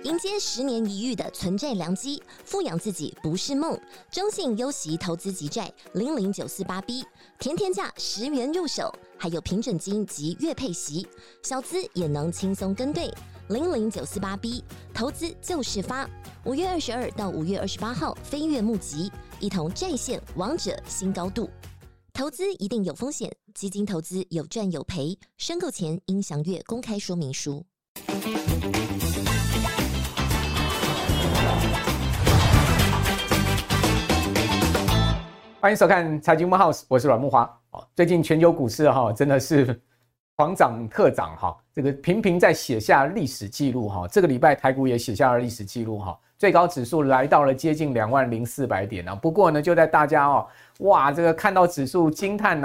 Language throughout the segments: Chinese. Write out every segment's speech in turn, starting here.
迎接10年一遇的存债良机，富养自己不是梦。中信优息投资级债00948B，甜甜价10元入手，还有平准金及月配息，小资也能轻松跟对。00948B，投资就是发。5月22到5月28号飞跃募集，一同债线王者新高度。投资一定有风险，基金投资有赚有赔，申购前应详阅公开说明书。 欢迎收看财经木 house， 我是阮木华。最近全球股市真的是狂涨特涨这个频频在写下历史记录这个礼拜台股也写下了历史记录最高指数来到了接近20400点不过呢，就在大家哇这个看到指数惊叹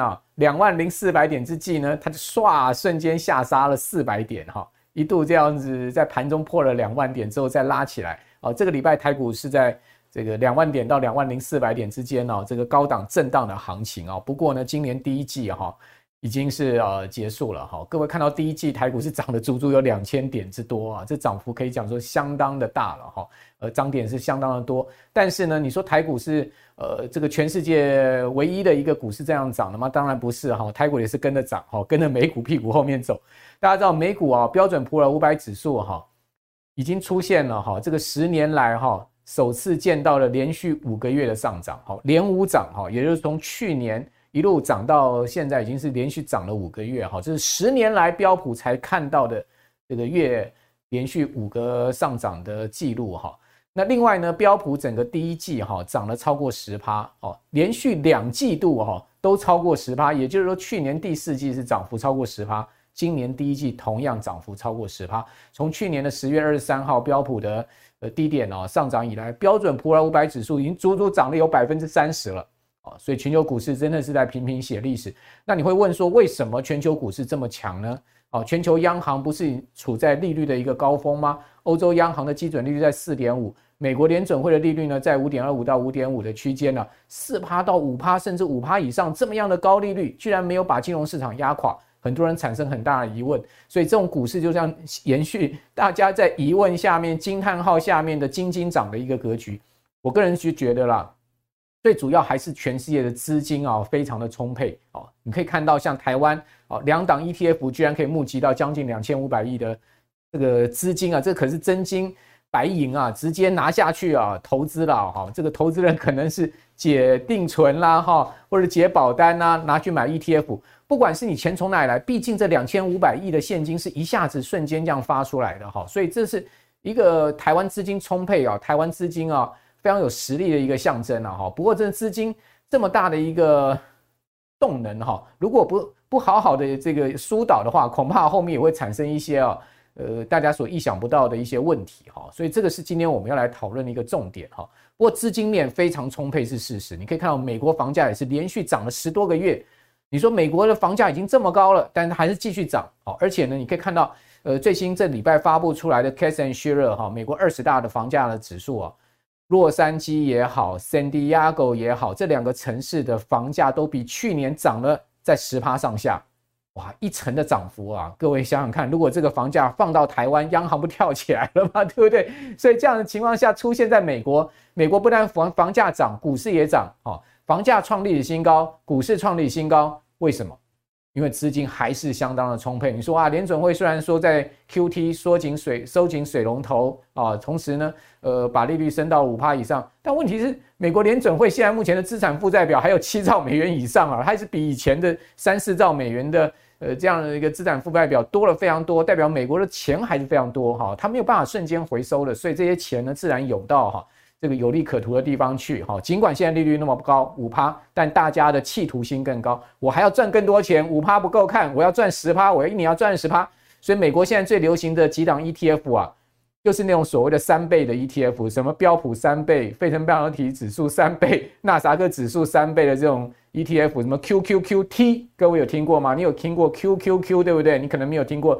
20400点之际呢，它就瞬间下杀了400点一度这样子在盘中破了2万点之后再拉起来这个礼拜台股是在这个2万点到20400点之间这个高档震荡的行情不过呢，今年第一季已经是结束了各位看到第一季台股是涨了足足有2000点之多这涨幅可以讲说相当的大了涨点是相当的多。但是呢，你说台股是这个全世界唯一的一个股市这样涨的吗？当然不是台股也是跟着涨跟着美股屁股后面走。大家知道美股标准普尔500指数已经出现了这个10年来首次见到了连续5个月的上涨连5涨也就是从去年一路涨到现在已经是连续涨了5个月这是10年来标普才看到的这个月连续5个上涨的记录那另外呢，标普整个第一季涨了超过 10%连续2季度都超过 10%， 也就是说去年第4季是涨幅超过 10%， 今年第一季同样涨幅超过 10%。 从去年的10月23号标普的低点上涨以来，标准普尔500指数已经足足涨了有 30% 了所以全球股市真的是在频频写历史。那你会问说，为什么全球股市这么强呢？全球央行不是处在利率的一个高峰吗？欧洲央行的基准利率在 4.5%， 美国联准会的利率呢在 5.25 到 5.5 的区间4% 到 5% 甚至 5% 以上，这么样的高利率居然没有把金融市场压垮，很多人产生很大的疑问。所以这种股市就这样延续大家在疑问下面惊叹号下面的金涨的一个格局。我个人觉得啦，最主要还是全世界的资金非常的充沛你可以看到像台湾2档 ETF 居然可以募集到将近2500亿的这个资金这可是真金白银直接拿下去投资了这个投资人可能是解定存啦或者解保单拿去买 ETF， 不管是你钱从哪里来，毕竟这2500亿的现金是一下子瞬间这样发出来的所以这是一个台湾资金充沛台湾资金非常有实力的一个象征不过这资金这么大的一个动能如果不好好的这个疏导的话，恐怕后面也会产生一些大家所意想不到的一些问题所以这个是今天我们要来讨论的一个重点不过资金面非常充沛是事实，你可以看到美国房价也是连续涨了10多个月。你说美国的房价已经这么高了，但是还是继续涨而且呢，你可以看到最新这礼拜发布出来的 Cass and Shiller 美国20大的房价的指数洛杉矶也好 San Diego 也好，这2个城市的房价都比去年涨了在 10% 上下。哇，1成的涨幅各位想想看，如果这个房价放到台湾，央行不跳起来了吗？对不对？所以这样的情况下出现在美国，美国不但房价涨，股市也涨房价创历史新高，股市创历史新高，为什么？因为资金还是相当的充沛。你说联准会虽然说在 QT 收紧水龙头同时呢把利率升到 5% 以上，但问题是美国联准会现在目前的资产负债表还有7兆美元以上还是比以前的3-4兆美元的这样的一个资产负债表多了非常多，代表美国的钱还是非常多它没有办法瞬间回收的，所以这些钱呢自然涌到这个有利可图的地方去尽管现在利率那么高 5%， 但大家的企图心更高，我还要赚更多钱， 5% 不够看，我要赚 10%， 我一年要赚 10%。 所以美国现在最流行的几档 ETF就是那种所谓的3倍的 ETF， 什么标普3倍、费城半导体指数3倍、纳斯达克指数3倍的这种 ETF， 什么 QQQT， 各位有听过吗？你有听过 QQQ 对不对？你可能没有听过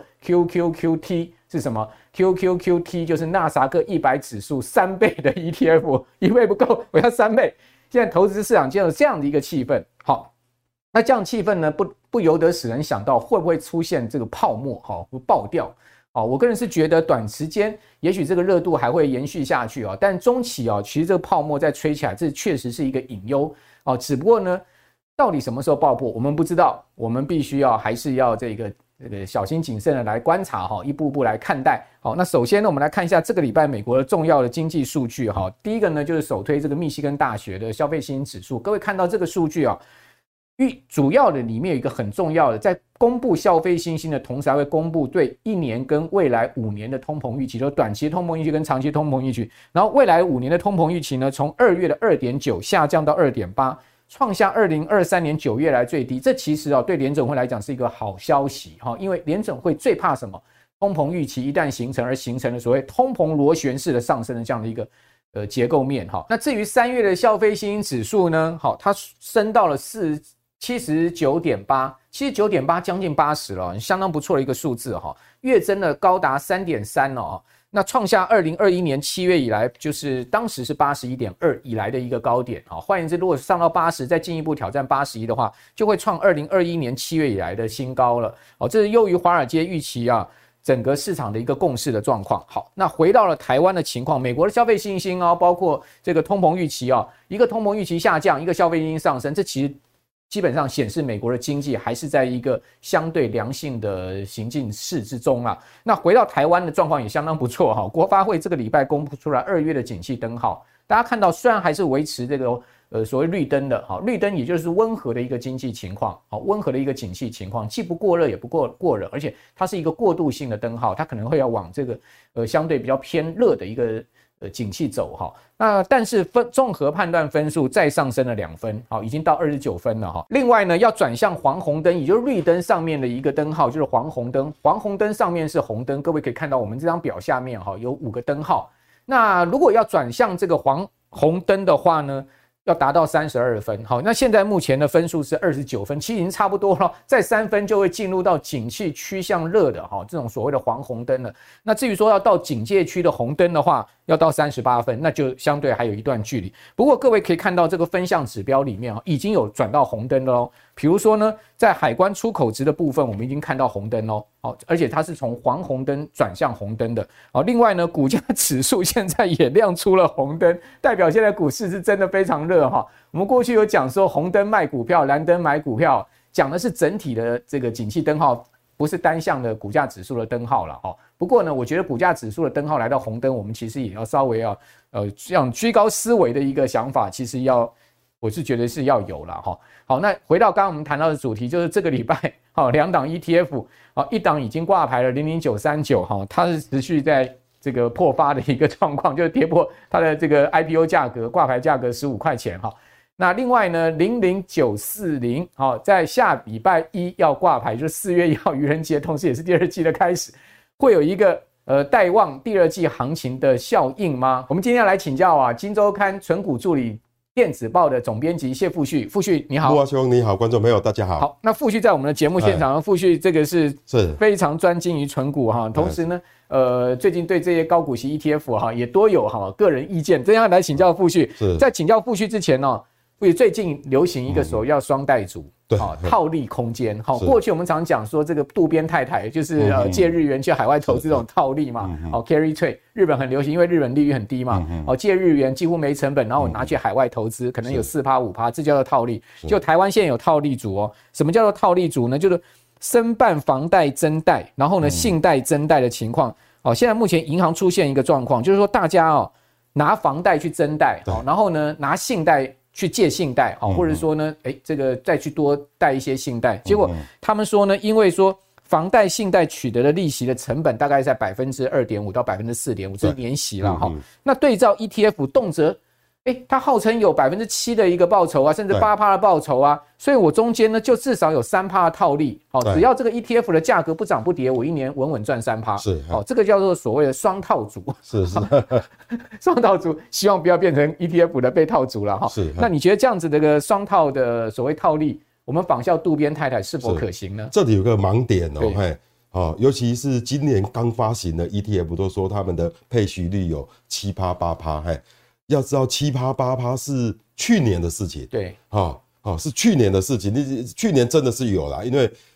QQQT 是什么？ QQQT 就是纳斯达克100指数3倍的 ETF， 1倍不够，我要3倍。现在投资市场就有这样的一个气氛那这样气氛呢不由得使人想到会不会出现这个泡沫会爆掉。 我个人是觉得短时间也许这个热度还会延续下去但中期其实这个泡沫在吹起来，这确实是一个隐忧只不过呢，到底什么时候爆破我们不知道，我们必须还是要这个小心谨慎的来观察一步步来看待。好，那首先呢，我们来看一下这个礼拜美国的重要的经济数据第一个呢就是首推这个密西根大学的消费信心指数，各位看到这个数据主要的里面有一个很重要的，在公布消费信心的同时，还会公布对1年跟未来5年的通膨预期，就是短期通膨预期跟长期通膨预期。然后未来5年的通膨预期呢，从2月的 2.9 下降到 2.8， 创下2023年9月来最低。这其实对联准会来讲是一个好消息因为联准会最怕什么？通膨预期一旦形成而形成的所谓通膨螺旋式的上升的这样的一个结构面那至于3月的消费信心指数呢，它升到了79.8， 将近80了，相当不错的一个数字月增了高达 3.3 那创下2021年7月以来，就是当时是 81.2 以来的一个高点换言之，如果上到80再进一步挑战81的话，就会创2021年7月以来的新高了这是优于华尔街预期整个市场的一个共识的状况。好，那回到了台湾的情况，美国的消费信心包括这个通膨预期一个通膨预期下降，一个消费信心上升，这其实基本上显示美国的经济还是在一个相对良性的行进式之中那回到台湾的状况也相当不错国发会这个礼拜公布出来2月的景气灯号，大家看到虽然还是维持这个所谓绿灯的绿灯，也就是温和的一个经济情况温和的一个景气情况，既不过热也不过冷，而且它是一个过渡性的灯号，它可能会要往这个相对比较偏热的一个景气走那但是综合判断分数再上升了2分已经到29分了另外呢，要转向黄红灯，也就是绿灯上面的一个灯号就是黄红灯，黄红灯上面是红灯，各位可以看到我们这张表下面有5个灯号。那如果要转向这个黄红灯的话呢，要达到32分那现在目前的分数是29分，其实已经差不多了，再3分就会进入到景气趋向热的这种所谓的黄红灯了。那至于说要到警戒区的红灯的话，要到38分，那就相对还有一段距离。不过各位可以看到这个分项指标里面已经有转到红灯了比如说呢，在海关出口值的部分，我们已经看到红灯而且它是从黄红灯转向红灯的另外呢，股价指数现在也亮出了红灯，代表现在股市是真的非常热我们过去有讲说红灯卖股票，蓝灯买股票，讲的是整体的这个景气灯号，不是单向的股价指数的灯号了不过呢，我觉得股价指数的灯号来到红灯，我们其实也要稍微这样居高思维的一个想法，其实我是觉得是要有了好，那回到刚刚我们谈到的主题，就是这个礼拜2档 ETF 一档已经挂牌了00939它是持续在这个破发的一个状况，就是跌破它的这个 IPO 价格，挂牌价格15块钱那另外呢00940在下礼拜一要挂牌，就是4月1号愚人节，同时也是第2季的开始，会有一个带旺第2季行情的效应吗？我们今天要来请教金周刊存股助理电子报的总编辑谢富旭。富旭你好。 木华兄你好，观众朋友大家好。 好，那富旭在我们的节目现场，富旭这个是非常专精于存股同时呢最近对这些高股息 ETF 也多有个人意见，这样来请教富旭。在请教富旭之前富旭最近流行一个所谓叫双带族套利空间过去我们常讲说这个渡边太太就是借日元去海外投资这种套利嘛carry trade， 日本很流行，因为日本利率很低嘛借日元几乎没成本，然后我拿去海外投资可能有 4%、5%， 这叫做套利。就台湾现在有套利族什么叫做套利族呢？就是申办房贷增贷，然后呢信贷增贷的情况现在目前银行出现一个状况，就是说大家拿房贷去增贷然后呢拿信贷去借信贷或者说呢这个再去多贷一些信贷，结果他们说呢，因为说房贷信贷取得的利息的成本大概在 2.5% 到 4.5%， 这是年息了那对照 ETF 动辄它号称有 7% 的一个报酬甚至 8% 的报酬所以我中间呢就至少有 3% 的套利只要这个 ETF 的价格不涨不跌，我一年稳稳赚 3%， 是这个叫做所谓的双套族，是双套族，希望不要变成 ETF 的被套族了是。那你觉得这样子的一个双套的所谓套利，我们仿效渡边太太是否可行呢？ 这里有个盲点尤其是今年刚发行的 ETF 都说他们的配息率有 7%、8%，要知道 7%、8% 是去年的事情，对是去年的事情，去年真的是有啦，因为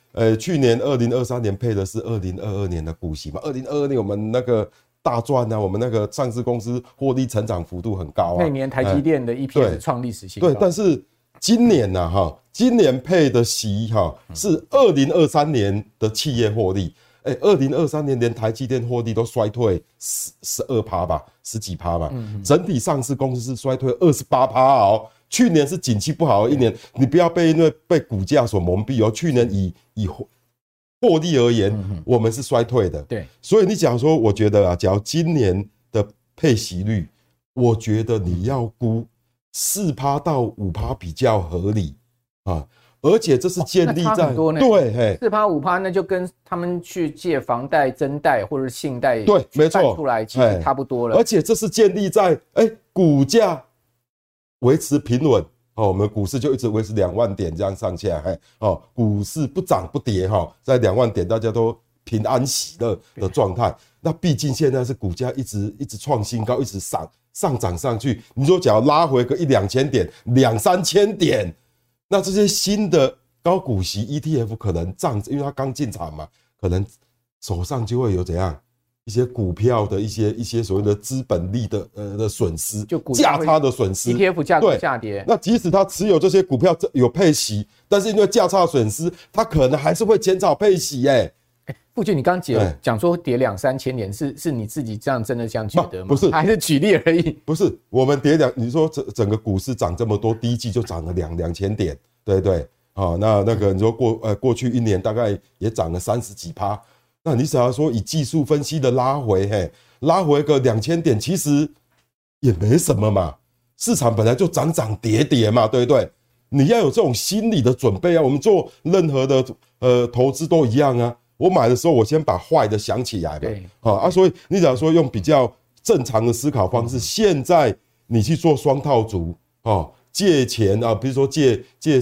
去年2023年配的是2022年的股息嘛，2022年我们那个大赚啊，我们那个上市公司获利成长幅度很高啊。 那年台积电的 EPS 创历史新高。 对，但是今年呢，今年配的息是2023年的企业获利。2023年连台积电获利都衰退12%吧，10几%吧，整体上市公司是衰退28%哦。去年是景气不好的一年，你不要因为被股价所蒙蔽哦。去年以获利而言，我们是衰退的。 对， 所以你假如说，我觉得啊，假如今年的配息率，我觉得你要估4%到5%比较合理啊。而且这是建立在对4%、5%，那就跟他们去借房贷、增贷或者信贷对，没错， 出来其实差不多了。 而且这是建立在股价维持平稳我们股市就一直维持2万点这样上下股市不涨不跌在2万点大家都平安喜乐的状态。那毕竟现在是股价一直创新高，一直上涨上去。你说假如拉回个1-2千点、2-3千点。那这些新的高股息 ETF 可能因为它刚进场嘛，可能手上就会有怎样一些股票的一些所谓的资本利的损失， 就价差的损失 ，ETF 价格下跌。 那即使他持有这些股票有配息，但是因为价差损失，他可能还是会减少配息富俊，你刚讲说跌2-3千点，是你自己这样真的这样觉得吗？ 不是， 还是举例而已。 不是，我们跌你说整个股市涨这么多，第一季就涨了2千点，对不对？那个你说过去1年大概也涨了30几%，那你只要说以技术分析的拉回个2千点，其实也没什么嘛。市场本来就涨跌嘛，对不对？你要有这种心理的准备啊。我们做任何的投资都一样啊。我买的时候，我先把坏的想起来嘛，所以你假如说用比较正常的思考方式，现在你去做双套族借钱比如说借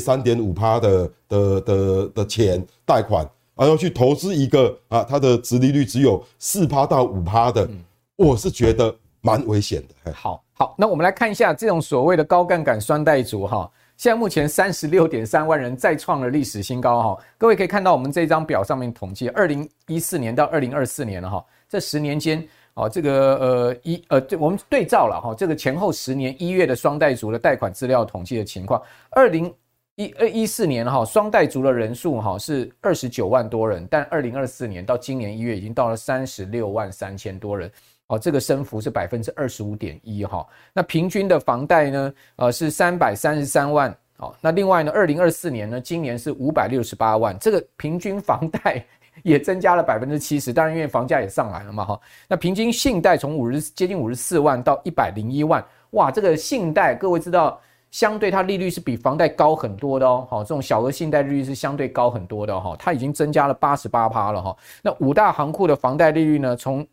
3.5% 的钱贷款，然后去投资一个它的殖利率只有4%到5%的，我是觉得蛮危险的。 好，那我们来看一下这种所谓的高杠杆双贷族现在目前36.3万人再创了历史新高各位可以看到我们这张表上面统计2014年到2024年这10年间这个我们对照了这个前后10年1月的双贷族的贷款资料统计的情况，2014年双贷族的人数是29万多人，但2024年到今年1月已经到了36万3千多人。这个升幅是 25.1%。那平均的房贷呢是333万。那另外呢2024年呢，今年是568万，这个平均房贷也增加了 70%， 当然因为房价也上来了嘛那平均信贷从接近54万到101万，哇，这个信贷各位知道相对它利率是比房贷高很多的这种小额信贷利率是相对高很多的它已经增加了 88% 了那5大行库的房贷利率呢，从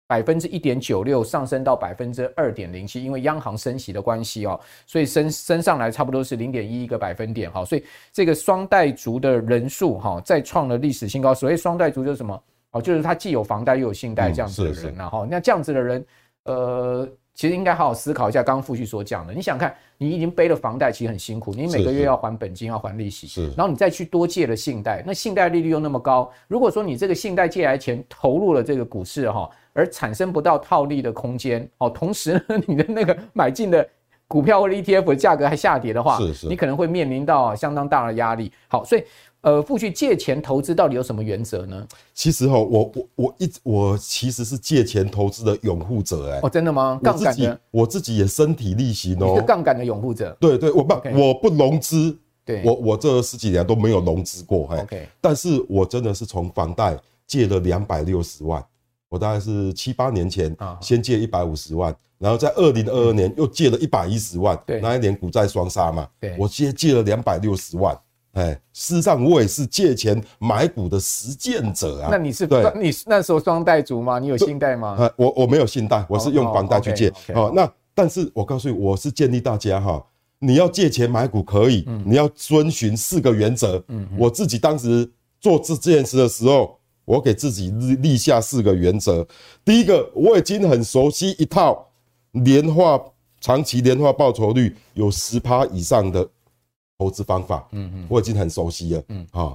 1.96% 上升到 2.07%， 因为央行升息的关系所以升上来差不多是 0.11个百分点所以这个双贷族的人数再创了历史新高。所谓双贷族就是什么就是他既有房贷又有信贷这样子的人那这样子的人其实应该好好思考一下刚刚富旭所讲的。你想看，你已经背了房贷，其实很辛苦，你每个月要还本金，要还利息，然后你再去多借了信贷，那信贷利率又那么高，如果说你这个信贷借来钱投入了这个股市而产生不到套利的空间同时呢，你的那个买进的股票或者 ETF 的价格还下跌的话，你可能会面临到相当大的压力。好，所以富旭借钱投资到底有什么原则呢？其实我其实是借钱投资的拥护者真的吗？杠杆的， 我自己也身体力行你是杠杆的拥护者？ 对，我不融资， 对， 我这10几年都没有融资过但是我真的是从房贷借了260万。我大概是7-8年前先借150万，然后在2022年又借了110万，那一年股债双杀嘛，我借了260万。事实上我也是借钱买股的实践者啊。 那你那时候双贷族吗？你有信贷吗？ 我没有信贷，我是用房贷去借。那但是我告诉你，我是建议大家你要借钱买股可以，你要遵循4个原则。我自己当时做这件事的时候，我给自己立下4个原则。第一个，我已经很熟悉一套长期年化报酬率有10%以上的投资方法，我已经很熟悉了。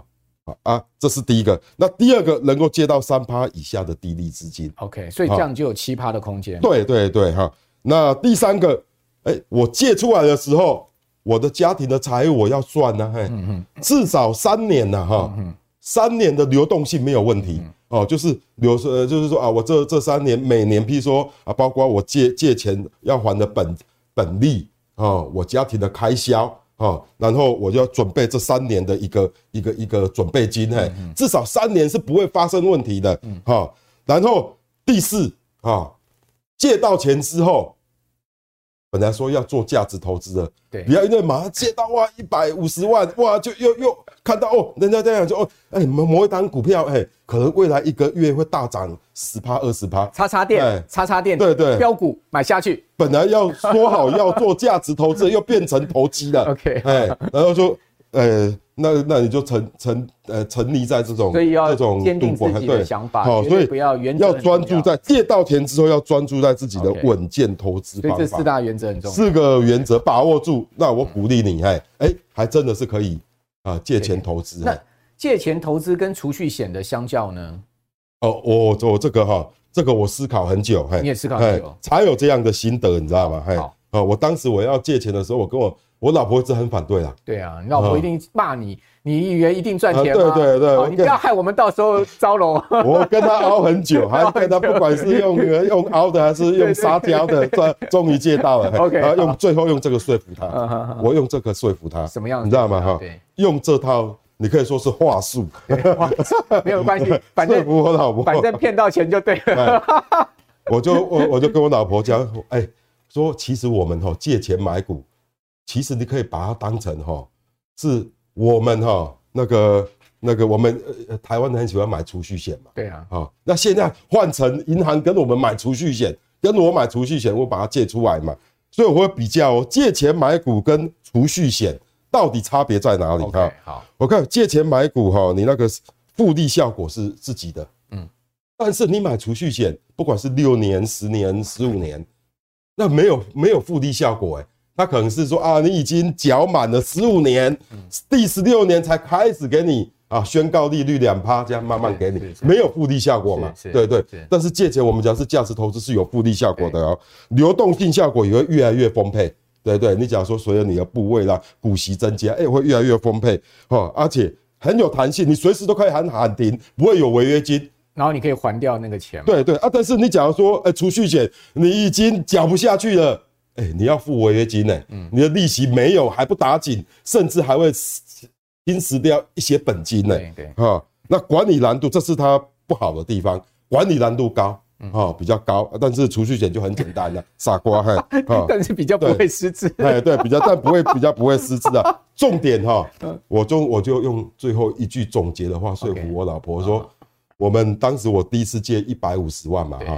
这是第一个。那第二个能够借到3%以下的低利资金。 OK， 所以这样就有7%的空间。 对对对哈。那第三个，我借出来的时候，我的家庭的财务我要算呢，至少3年呐哈，3年的流动性没有问题。就是就是说我这3年每年，譬如说包括我借钱要还的本利我家庭的开销然后我就要准备这3年的一个准备金，至少3年是不会发生问题的。然后第四借到钱之后，本来说要做价值投资的，对，不要因为马上借到150万就又看到人家这样说某一档股票可能未来1个月会大涨10%、20%， 叉店， 对， 标股买下去， 本来要说好要做价值投资，又变成投机了。 OK， 然后就那你就沉溺在这种， 所以要坚定自己的想法， 所以不要原则要专注在借到钱之后要专注在自己的稳健投资方法。 所以这4大原则很重要 ，4个原则把握住。那我鼓励你，还真的是可以借钱投资。 那借钱投资跟储蓄险的相较呢？ 我这个我思考很久， 你也思考很久， 才有这样的心得，你知道吗？我当时我要借钱的时候，我老婆一直很反对啦。 对啊，你老婆一定骂你，你以为一定赚钱吗？ 对， 你不要害我们到时候糟了。 我跟他熬很久，还跟他不管是用熬的还是用撒娇的，终于借到了。 OK， 然后最后用这个说服他，我用这个说服他， 什么样？ 你知道吗？用这套你可以说是话术， 没有关系，反正骗到钱就对了。 我就跟我老婆讲，说其实我们借钱买股。其实你可以把它当成是我们那个我们台湾人很喜欢买储蓄险嘛。 对啊。 那现在换成银行跟我们买储蓄险，跟我买储蓄险，我把它借出来嘛，所以我会比较借钱买股跟储蓄险到底差别在哪里。 Okay， 好， 我看借钱买股你那个复利效果是自己的，但是你买储蓄险，不管是6年、10年、15年，那没有复利效果他可能是说你已经缴满了15年，第16年才开始给你宣告利率2%，这样慢慢给你，没有复利效果嘛？对。但是借钱我们讲是价值投资是有复利效果的流动性效果也会越来越丰沛。对，你假如说随着你的部位啦、股息增加，会越来越丰沛而且很有弹性，你随时都可以喊停，不会有违约金。 然后你可以还掉那个钱。 对但是你假如说储蓄险你已经缴不下去了。你要付违约金你的利息没有还不打紧，甚至还会侵蚀掉一些本金对那管理难度这是它不好的地方，管理难度高比较高，但是储蓄险就很简单了，傻瓜但是比较不会失智， 对，比较不会失智的。重点我就用最后一句总结的话说服我老婆说，我们当时我第一次借150万嘛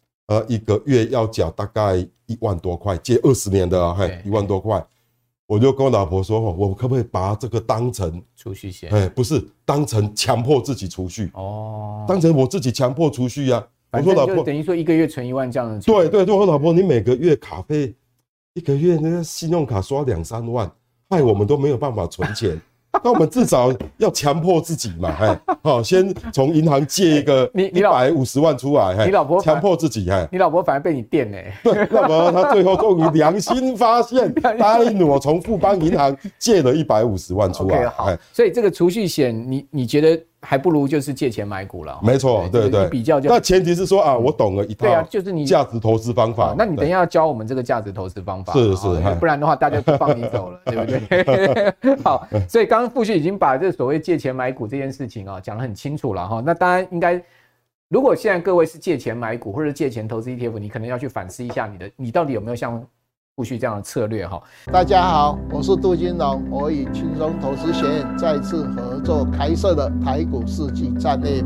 1个月要缴大概1万多块，借20年的1万多块，我就跟我老婆说，我可不可以把这个当成储蓄险？ 不是，当成强迫自己储蓄当成我自己强迫储蓄啊。我说老婆， 等于说1个月存1万这样的。 对，我说老婆，你每个月卡费1个月那个信用卡刷2、3万，害我们都没有办法存钱。那我们至少要强迫自己嘛，先从银行借一个150万出来， 你老婆强迫自己， 你老婆反而被你电对，那么他最后终于良心发现，答应我从富邦银行借了150万出来。 好，所以这个储蓄险，你觉得还不如就是借钱买股了。 没错，对， 比较就。 那前提是说我懂了一套， 就是你价值投资方法。 那你等一下要教我们这个价值投资方法， 是， 不然的话大家就放你走了，对不对？好，所以刚刚富旭已经把这所谓借钱买股这件事情讲得很清楚了哈。那当然应该，如果现在各位是借钱买股或者借钱投资 ETF， 你可能要去反思一下你到底有没有像富旭这样的策略哈。 大家好，我是杜金龙，我与轻松投资学院再次合作开设的台股世纪战略班。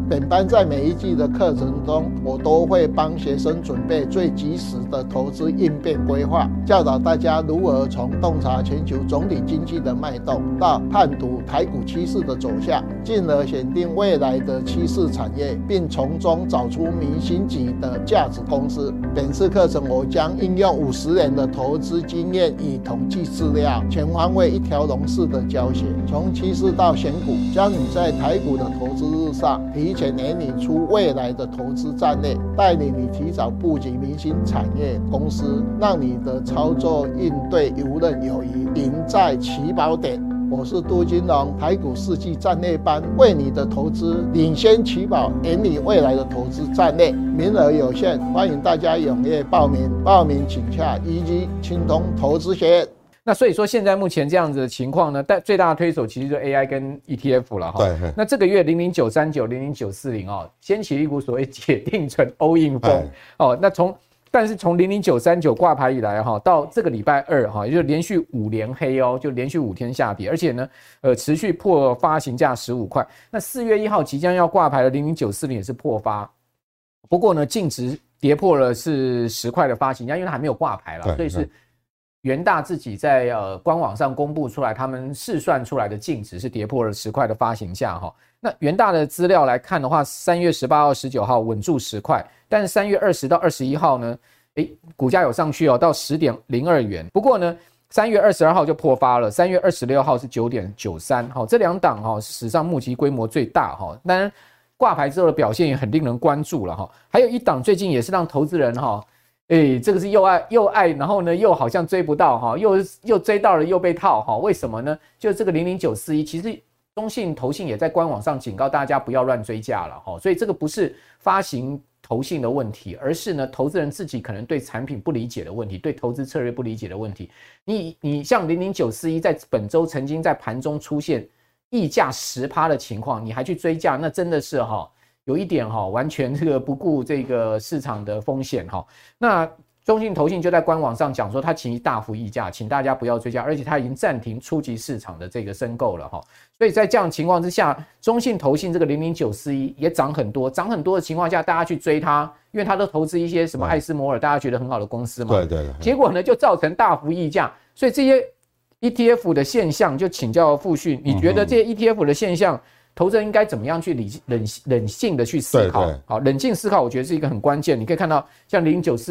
本班在每一季的课程中，我都会帮学生准备最及时的投资应变规划，教导大家如何从洞察全球总体经济的脉动，到判读台股趋势的走向，进而选定未来的趋势产业，并从中找出明星级的价值公司。本次课程我将应用50年的投资经验与统计资料，全方位一条龙式的教学，从趋势到选股，教你在台股的投资路上提前研拟出未来的投资战略，带领你提早布局明星产业公司，让你的操作应对游刃有余，赢在起跑点。我是杜金龙，台股4季战略班，为你的投资领先起跑，研拟未来的投资战略，名额有限，欢迎大家踊跃报名。报名请洽EG青通投资学院。 那所以说，现在目前这样子的情况呢，但最大的推手其实就 AI 跟 ETF 了哈。 对。 那这个月00939、00940哦，掀起一股所谓解定存 all in 风哦。那但是从00939挂牌以来哈，到这个礼拜二哈，也就连续5连黑哦，就连续5天下跌，而且呢，持续破发行价15块。那4月1号即将要挂牌的00940也是破发，不过呢，净值跌破了是10块的发行价，因为它还没有挂牌了，所以是元大自己在官网上公布出来，他们试算出来的净值是跌破了10块的发行价哈。那元大的资料来看的话，3月18号、19号稳住10块，但是3月20到21号呢，股价有上去哦，到10.02元。不过呢，3月22号就破发了，3月26号是9.93，好，这2档哈是史上目前规模最大哈。当然挂牌之后的表现也很令人关注了哈。还有一档最近也是让投资人哈。这个是又爱，然后呢又好像追不到哈，又追到了又被套哈，为什么呢？就这个00941，其实中信投信也在官网上警告大家不要乱追价了哈，所以这个不是发行投信的问题，而是呢投资人自己可能对产品不理解的问题，对投资策略不理解的问题。你像00941在本周曾经在盘中出现溢价10%的情况，你还去追价，那真的是哈。有一点完全这个不顾这个市场的风险那中信投信就在官网上讲说，它其实大幅溢价，请大家不要追加，而且它已经暂停初级市场的这个申购了所以在这样的情况之下，中信投信这个00941也涨很多的情况下，大家去追它，因为它都投资一些什么艾斯摩尔，大家觉得很好的公司嘛，对，结果呢就造成大幅溢价，所以这些 ETF 的现象就请教富讯，你觉得这些 ETF 的现象？投资人应该怎么样去冷静的去思考？好，冷静思考，我觉得是一个很关键。你可以看到像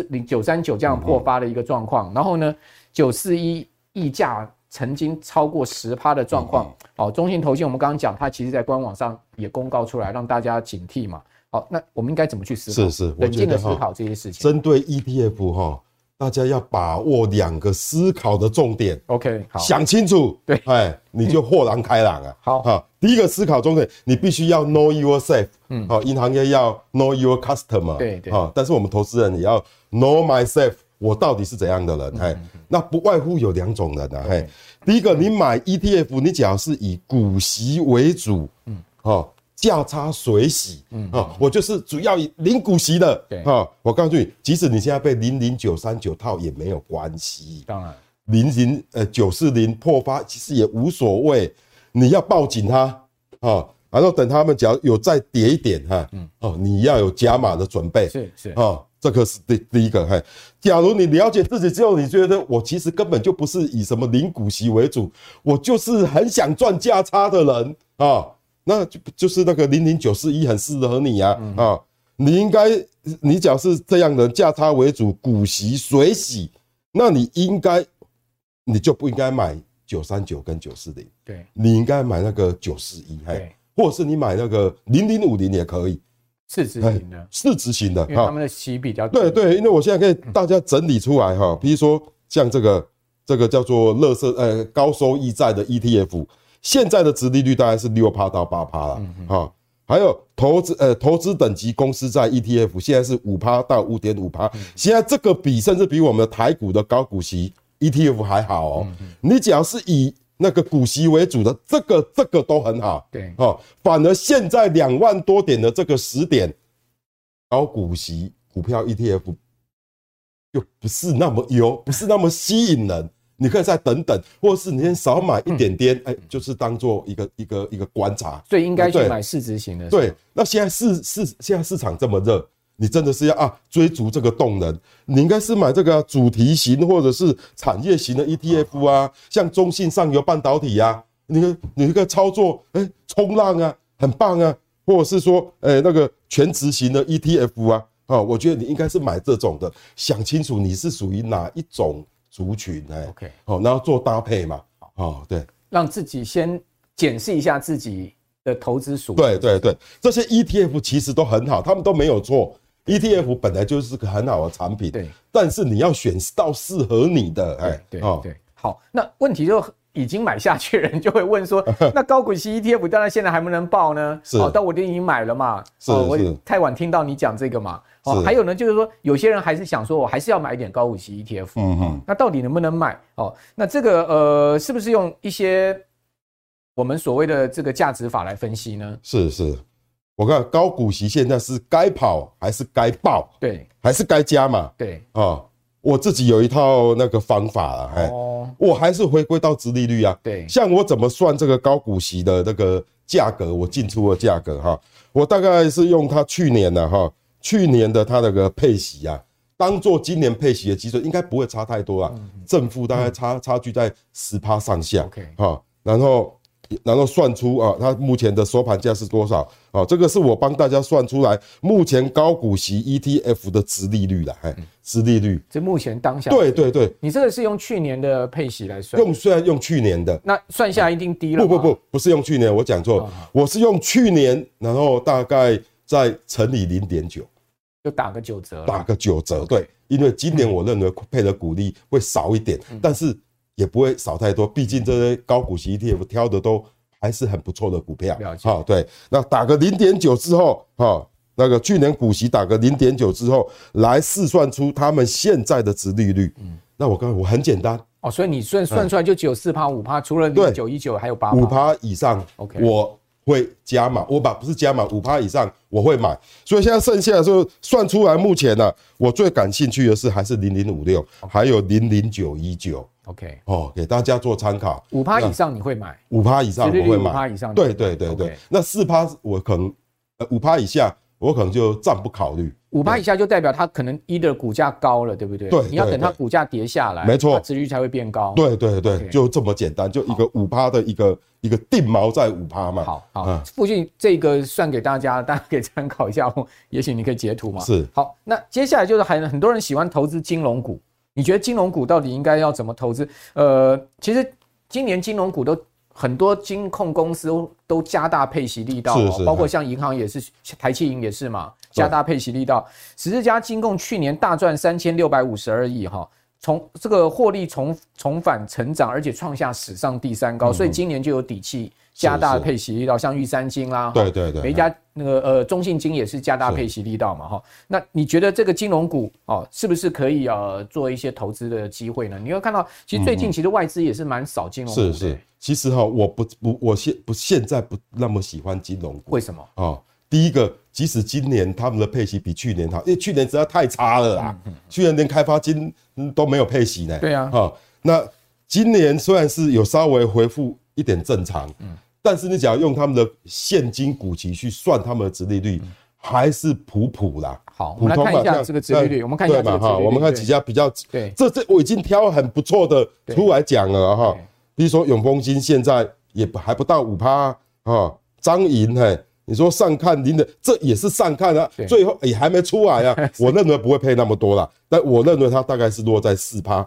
00939这样破发的一个状况，然后呢，941溢价曾经超过10%的状况。好，中信投信我们刚刚讲，它其实在官网上也公告出来，让大家警惕嘛。好，那我们应该怎么去思考？是冷静的思考这些事情。 针对 ETF 大家要把握2个思考的重点 ，OK， 好， 想清楚，对，你就豁然开朗啊。好，第一个思考重点，你必须要 know yourself，银行业要 know your customer， 对，但是我们投资人也要 know myself， 我到底是怎样的人？那不外乎有2种人啊，第一个，你买 ETF， 你只要是以股息为主，价差随喜，我就是主要以零股息的，我告诉你，即使你现在被00939套也没有关系，当然940破发其实也无所谓，你要抱紧它，然后等他们只要有再跌一点，你要有加码的准备，是，这个是第一个。假如你了解自己之后，你觉得我其实根本就不是以什么零股息为主，我就是很想赚价差的人那就是那个00941很适合你啊！你只要是这样的价差为主，股息随喜，那你就不应该买939跟940，对，你应该买那个941，或者是你买那个0050也可以，市值型的，因为他们的息比较低。对，因为我现在可以大家整理出来比如说像这个叫做高收益债的 ETF。现在的殖利率大概是6%到8%了，还有投资等级公司债 ETF 现在是5%到5.5%，现在这个比甚至比我们的台股的高股息 ETF 还好你只要是以那个股息为主的，这个都很好，对，反而现在2万多点的这个10点高股息股票 ETF 就不是那么优，不是那么吸引人。 你可以再等等，或者是你先少买一点点，就是当做一个观察。 所以应该去买市值型的。 对，那现在市场这么热，你真的是要追逐这个动能，你应该是买这个主题型或者是产业型的 ETF 啊，像中信上游半导体啊，你一个操作，冲浪啊，很棒啊，或者是说，那个全值型的 ETF 啊。我觉得你应该是买这种的，想清楚你是属于哪一种族群 ，OK， 然后做搭配嘛，对， 让自己先检视一下自己的投资属性。 对，这些 ETF 其实都很好，他们都没有错 ，ETF 本来就是个很好的产品， 对， 但是你要选到适合你的， 对，好，那问题就已经买下去的人就会问说，那高股息 ETF 当然现在还不能报呢？但我就已经买了嘛，我太晚听到你讲这个嘛。还有呢，就是说有些人还是想说，我还是要买一点高股息 ETF，那到底能不能买？那这个是不是用一些我们所谓的这个价值法来分析呢？ 是，我看高股息现在是该跑还是该报？ 对， 还是该加嘛？ 对， 我自己有一套那个方法啦，我还是回归到殖利率啊。 对， 像我怎么算这个高股息的那个价格，我进出的价格我大概是用它去年的它那个配息啊，当做今年配息的基准，应该不会差太多啦，正负大概差距在10%上下。 OK， 然后算出它目前的收盘价是多少？这个是我帮大家算出来目前高股息 ETF 的殖利率啦，殖利率。 这目前当下。 对， 你这个是用去年的配息来算？ 虽然用去年的， 那算下来一定低了。 不是用去年，我讲错，我是用去年，然后大概再乘以 0.9， 就打个9折了。 打个9折，对，因为今年我认为配的股利会少一点，但是也不会少太多，毕竟这些高股息 ETF 挑的都还是很不错的股票。 了解。 对，那打个 0.9 之后，那个去年股息打个 0.9 之后，来试算出他们现在的殖利率。那我很简单。 所以你算出来就只有 4%、5%，除了0.919还有 8%。 5% 以上 ，OK， 我会加码，不是加码，5% 以上我会买。所以现在剩下的时候算出来，目前呢，我最感兴趣的是还是0056，还有00919。 OK， 给大家做参考。 5%以上你会买 ？5% 以上我会买。 5%以上， 对。那4%我可能5%以下，我可能就暂不考虑。 5%以下就代表它可能的股价高了，对不对？ 对， 你要等它股价跌下来， 没错， 殖利率才会变高。 对，就这么简单，就一个5%的一个定锚在5%嘛。 好，附近这个算给大家可以参考一下，也许你可以截图嘛。 是。 好，那接下来就是很多人喜欢投资金融股，你觉得金融股到底应该要怎么投资？其实今年金融股都很多金控公司都加大配息力道，包括像银行也是，台企银也是嘛，加大配息力道。十字家金控去年大赚3652亿从这个获利重返成长，而且创下史上第3高，所以今年就有底气加大配息力道，像玉山金啦， 对， 每一家那个中信金也是加大配息力道嘛那你觉得这个金融股是不是可以做一些投资的机会呢？你会看到，其实最近其实外资也是蛮少金融股的。 是，其实我现在不那么喜欢金融股。 为什么？ 第一个，即使今年他们的配息比去年好，因为去年实在太差了啦，去年连开发金都没有配息呢。 对啊， 那今年虽然是有稍微恢复一点正常，但是你只要用他们的现金股息去算他们的殖利率，还是普啦。 好，我们来看一下这个殖利率，我们看一下这个殖利率。 我们看几家比较， 对， 这我已经挑很不错的出来讲了比如说永丰金现在也还不到5%彰银你说上看您的，这也是上看啊，最后也还没出来啊。我认为不会配那么多啦，但我认为它大概是落在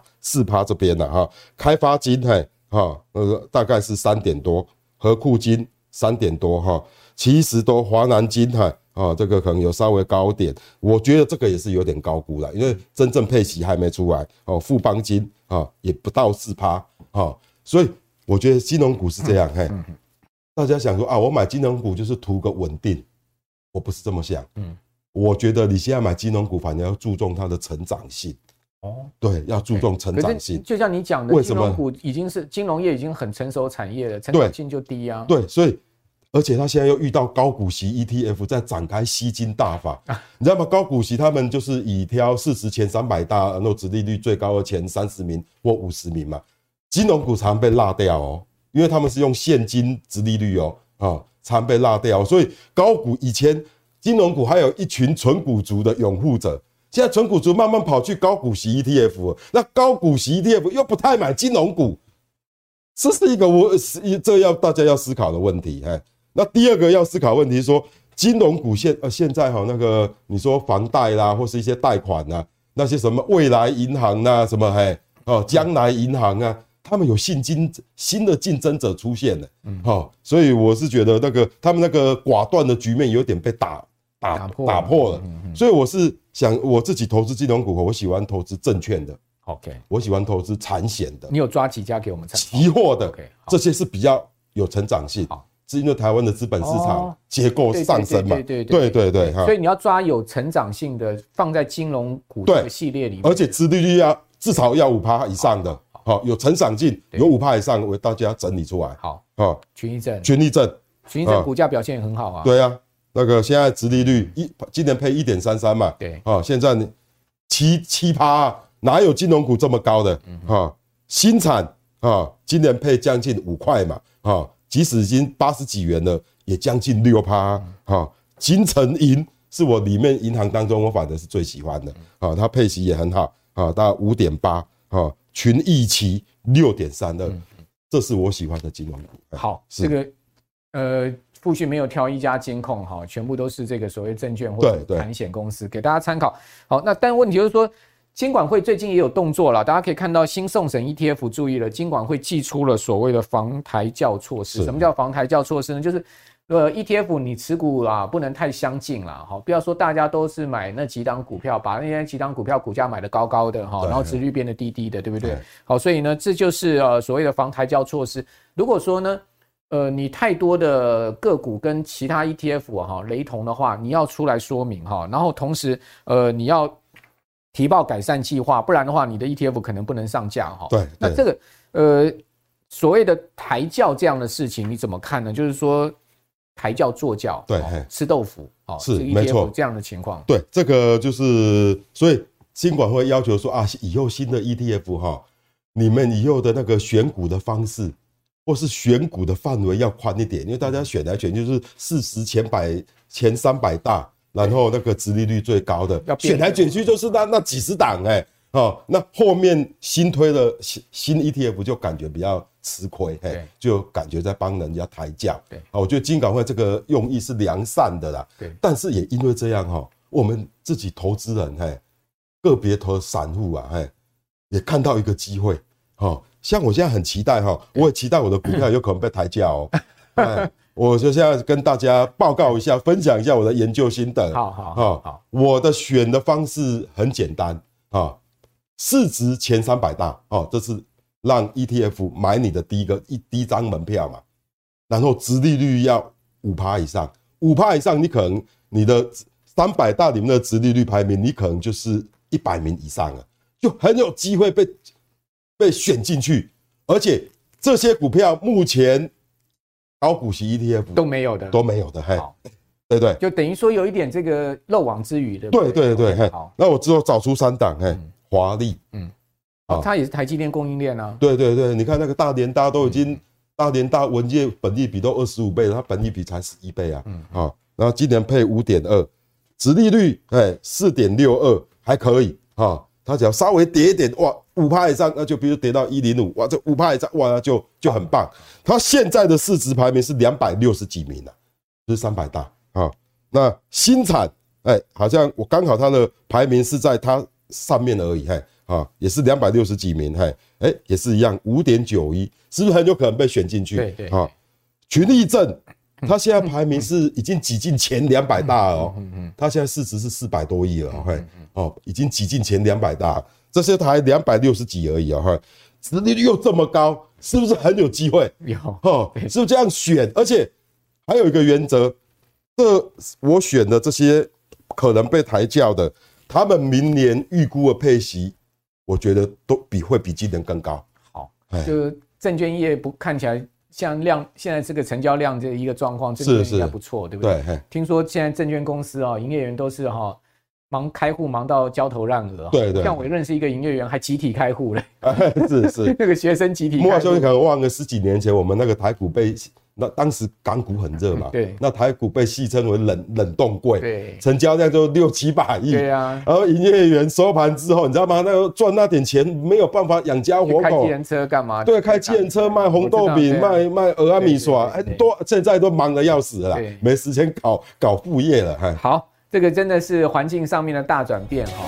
4%这边了开发金大概是3点多，和库金3点多其实都华南金这个可能有稍微高点，我觉得这个也是有点高估了，因为真正配息还没出来富邦金也不到4%所以我觉得金融股是这样大家想说我买金融股就是图个稳定，我不是这么想。我觉得你现在买金融股，反而要注重它的成长性。对，要注重成长性。 就像你讲的，金融股已经是金融业已经很成熟产业了，成长性就低啊。 对，所以而且他现在又遇到高股息 ETF 在展开吸金大法，你知道吗？高股息他们就是以挑40前300大，然后殖利率最高的前30名或50名嘛。 金融股常被落掉哦，因为他们是用现金殖利率哦，常被落掉，所以高股以前金融股还有一群纯股族的拥护者，现在纯股族慢慢跑去高股息 ETF 了，那高股息 ETF 又不太买金融股，这是一个大家要思考的问题。那第二个要思考的问题是说，金融股现在那个你说房贷啦，或是一些贷款啊，那些什么未来银行啊，什么将来银行啊，他们有新的竞争者出现了，所以我是觉得他们那个寡断的局面有点被打破了，所以我是想我自己投资金融股，我喜欢投资证券的 ，OK， 我喜欢投资产险的， 你有抓几家给我们参考？ 期货的， okay， 这些是比较有成长性，是因为台湾的资本市场结构上升嘛，对， 所以你要抓有成长性的，放在金融股这个系列里面， 而且殖利率至少要 5% 以上的。有成长性，有 5% 以上，为大家整理出来。 好，群益证股价表现也很好啊。 对啊，那个现在殖利率今年配 1.33 嘛， 对， 现在7%，哪有金融股这么高的？新产今年配将近5块嘛，即使已经80几元了，也将近6%。金城银是我里面银行当中我反正是最喜欢的，它配息也很好，大概 5.8%。群益期 6.32，这是我喜欢的金融股。 好，这个富讯没有挑一家监控哈，全部都是这个所谓证券或者产险公司，给大家参考。好，那但问题就是说，金管会最近也有动作了，大家可以看到新送审 ETF 注意了，金管会祭出了所谓的防台教措施。什么叫防台教措施呢？就是ETF 你持股啊不能太相近啦，不要说大家都是买那几档股票，把那些几档股票股价买得高高的，然后殖利率变得低低的，对不对？好，所以呢这就是所谓的防台教措施。如果说呢你太多的个股跟其他 ETF 雷同的话，你要出来说明然后同时你要提报改善计划，不然的话你的 ETF 可能不能上架对， 那这个所谓的台教这样的事情你怎么看呢？就是说抬轿坐轿， 对， 吃豆腐， 是没错， 这样的情况。 对，这个就是所以金管会要求说以后新的 ETF 你们以后的那个选股的方式，或是选股的范围要宽一点，因为大家选来选去就是40前300大，然后那个殖利率最高的，选来选去就是那几十档那后面新推的新 ETF 就感觉比较吃亏，就感觉在帮人家抬轿。我觉得金管会这个用意是良善的啦，但是也因为这样我们自己投资人个别投散户也看到一个机会像我现在很期待我也期待我的股票有可能被抬价我就现在跟大家报告一下，分享一下我的研究心得。好，我的选的方式很简单市值前300大这是让 ETF 买你的第一张门票嘛，然后殖利率要 5% 以上，5% 以上你可能你的300大里面的殖利率排名，你可能就是100名以上了，就很有机会被选进去，而且这些股票目前高股息 ETF 都没有的， 对， 就等于说有一点这个漏网之鱼的。 对，好，那我之后找出3档华丽， 它也是台积电供应链啊。 对，你看那个大联大都已经大联大文业本益比都25倍了，它本益比才11倍啊。然后今年配 5.2， 殖利率4.62还可以它只要稍微跌一点哇，5% 以上，那就比如跌到105，哇，这5% 以上哇，那就很棒。它现在的市值排名是260几名了，就是300大那新产好像我刚好它的排名是在它上面而已也是260几名也是一样 5.91， 是不是很有可能被选进去？ 对群益证它现在排名是已经挤进前200大了它现在市值是400多亿了已经挤进前200大，这些才260几而已殖利率又这么高，是不是很有机会？ 有是不是这样选？而且还有一个原则，我选的这些可能被抬轿的，他们明年预估的配息，我觉得都会比今年更高。 好，就证券业看起来像现在这个成交量这一个状况，证券应该不错，对不对？听说现在证券公司营业员都是忙开户忙到焦头烂额。 对， 像我认识一个营业员还集体开户嘞， 是那个学生集体开户。 木华兄，你可能忘了10几年前我们那个台股被那当时港股很热嘛， 对， 那台股被戏称为冷冻柜， 对， 成交量就600-700亿， 对啊。 然后营业员收盘之后，你知道吗？那个赚那点钱没有办法养家活口， 开计程车干嘛？ 对，开计程车卖红豆饼，卖蚵仔米耍，现在都忙得要死了啦，没时间搞副业了。 好，这个真的是环境上面的大转变哈。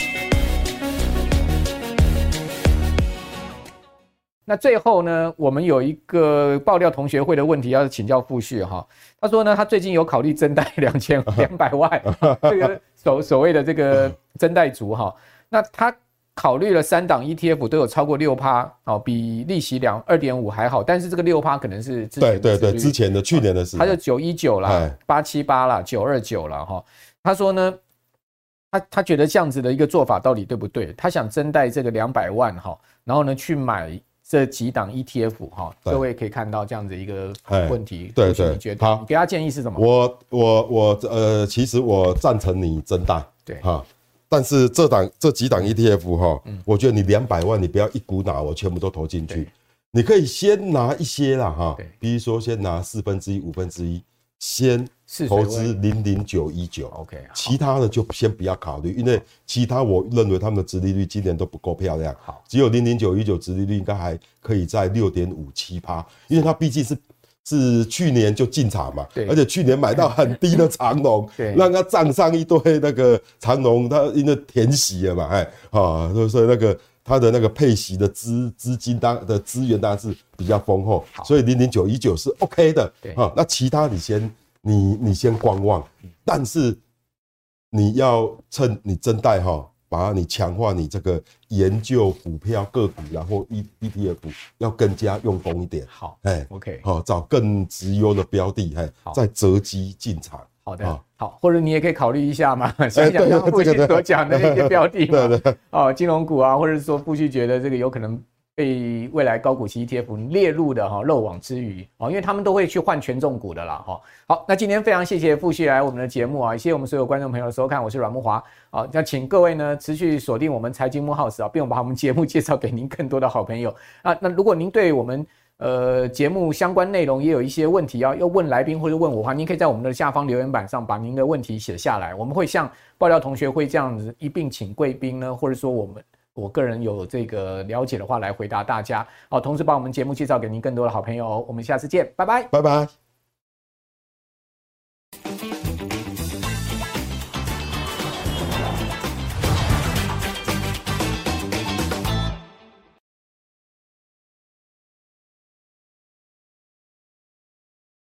那最后呢，我们有一个爆料同学会的问题要请教傅旭哈。他说呢，他最近有考虑增贷2200万，这个所谓的这个增贷族哈。那他考虑了3档 ETF 都有超过6%，比利息2.5%还好，但是这个6%可能是之前的对之前的去年的事， 他就919啦、878啦、929啦哈。他说呢，他觉得这样子的一个做法到底对不对？他想增贷这个200万哈，然后呢去买这几档 ETF 哈，各位可以看到这样子一个问题。 对， 你觉得？你给他建议是什么？ 其实我赞成你增贷， 对哈。但是这几档 ETF 哈，我觉得你200万你不要一股脑我全部都投进去，你可以先拿一些啦哈，比如说先拿1/4、1/5，先投资00919 ，OK， 其他的就先不要考虑，因为其他我认为他们的殖利率今年都不够漂亮， 好， 只有00919殖利率应该还可以在6.57%，因为它毕竟是去年就进场嘛，而且去年买到很低的长荣，让它账上一堆那个长荣，它因为填息了嘛，所以那个它的那个配息的资金的资源当然是比较丰厚，所以00919是 OK 的，那其他你先观望，但是你要趁你增贷把你强化你这个研究股票个股，然后 ETF 要更加用功一点。 好，OK， 找更质优的标的，再择机进场。 好的，好，或者你也可以考虑一下嘛，想想像傅旭所讲的那些标的嘛，金融股啊，或者是说傅旭觉得这个有可能被未来高股息 ETF 列入的漏网之鱼，因为他们都会去换权重股的啦。好，那今天非常谢谢傅旭来我们的节目啊，谢谢我们所有观众朋友的收看，我是阮慕骅。那请各位呢持续锁定我们财经木 house 并把我们节目介绍给您更多的好朋友。那如果您对我们节目相关内容也有一些问题要问来宾或者问我的话，您可以在我们的下方留言板上把您的问题写下来，我们会像爆料同学会这样子一并请贵宾呢，或者说我个人有这个了解的话来回答大家。同时把我们节目介绍给您更多的好朋友。我们下次见，拜拜， 拜拜。